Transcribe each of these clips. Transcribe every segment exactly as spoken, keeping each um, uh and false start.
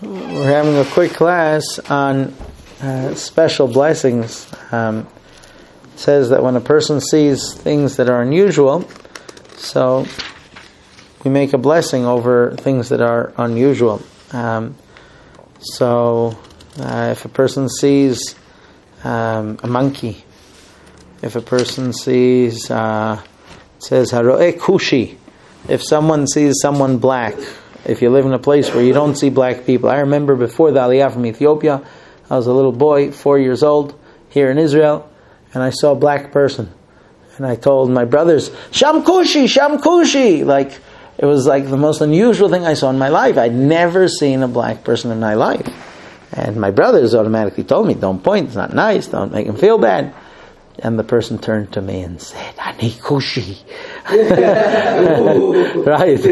We're having a quick class on uh, special blessings. Um, it says that when a person sees things that are unusual, so we make a blessing over things that are unusual. Um, so uh, if a person sees um, a monkey, if a person sees, uh, it says haro'eh kushi, if someone sees someone black, if you live in a place where you don't see black people. I remember before the Aliyah from Ethiopia, I was a little boy, four years old, here in Israel, and I saw a black person. And I told my brothers, Sham Kushi, Sham Kushi! Like, it was like the most unusual thing I saw in my life. I'd never seen a black person in my life. And my brothers automatically told me, don't point, it's not nice, don't make him feel bad. And the person turned to me and said, Ani Kushi. Right.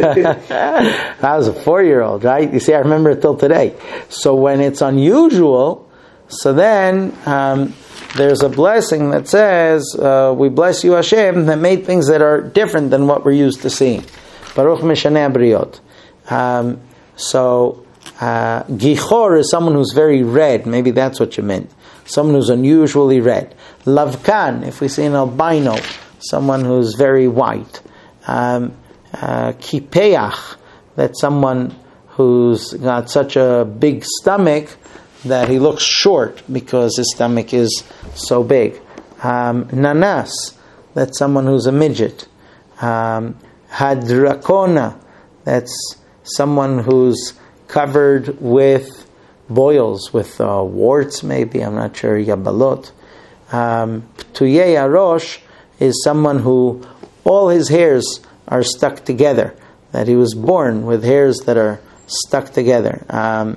I was a four-year-old, right? You see, I remember it till today. So when it's unusual, so then um, there's a blessing that says, uh, we bless you, Hashem, that made things that are different than what we're used to seeing. Baruch Mishaneh Briot. Um, so, uh, Gichor is someone who's very red. Maybe that's what you meant. Someone who's unusually red. Lavkan, if we see an albino, someone who's very white. Um, uh, Kipeach, that's someone who's got such a big stomach that he looks short because his stomach is so big. Um, Nanas, that's someone who's a midget. Um, Hadrakona, that's someone who's covered with boils, with uh, warts maybe, I'm not sure, yabalot. Um, Tuyei Arosh is someone who all his hairs are stuck together, that he was born with hairs that are stuck together. Um,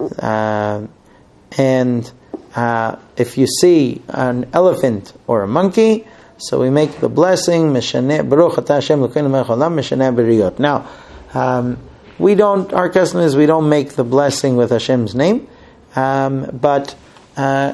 uh, and uh, if you see an elephant or a monkey, so we make the blessing, Mishaneh Baruch Atah Hashem Elokeinu melech haolam Mishaneh Beriot. Now, um, we don't, our custom is we don't make the blessing with Hashem's name, um, but uh,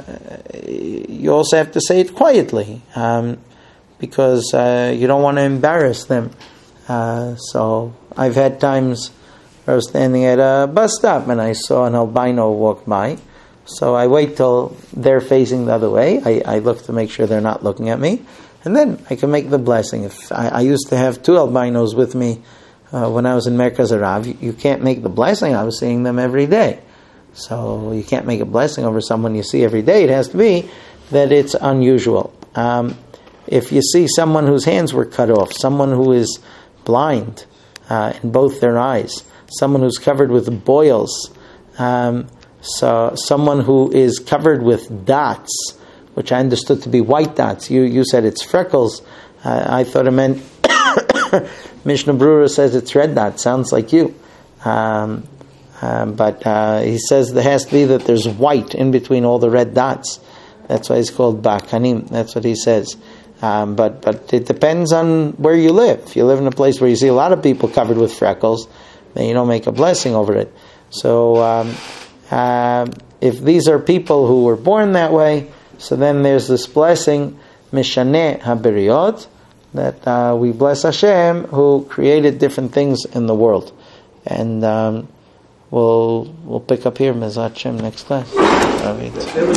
you also have to say it quietly, um, because uh, you don't want to embarrass them. Uh, so I've had times where I was standing at a bus stop and I saw an albino walk by, so I wait till they're facing the other way. I, I look to make sure they're not looking at me, and then I can make the blessing. If I, I used to have two albinos with me Uh, when I was in Merkaz Arav, you, you can't make the blessing. I was seeing them every day. So you can't make a blessing over someone you see every day. It has to be that it's unusual. Um, if you see someone whose hands were cut off, someone who is blind uh, in both their eyes, someone who's covered with boils, um, so someone who is covered with dots, which I understood to be white dots. You you said it's freckles. Uh, I thought it meant Mishnah Brura says it's red dots. Sounds like you. Um, um, but uh, he says there has to be that there's white in between all the red dots. That's why it's called Bakanim. That's what he says. Um, but but it depends on where you live. If you live in a place where you see a lot of people covered with freckles, then you don't make a blessing over it. So um, uh, if these are people who were born that way, so then there's this blessing, Mishaneh HaBeriot, that uh, we bless Hashem who created different things in the world. And um, we'll we'll pick up here, Mezat Hashem, next class.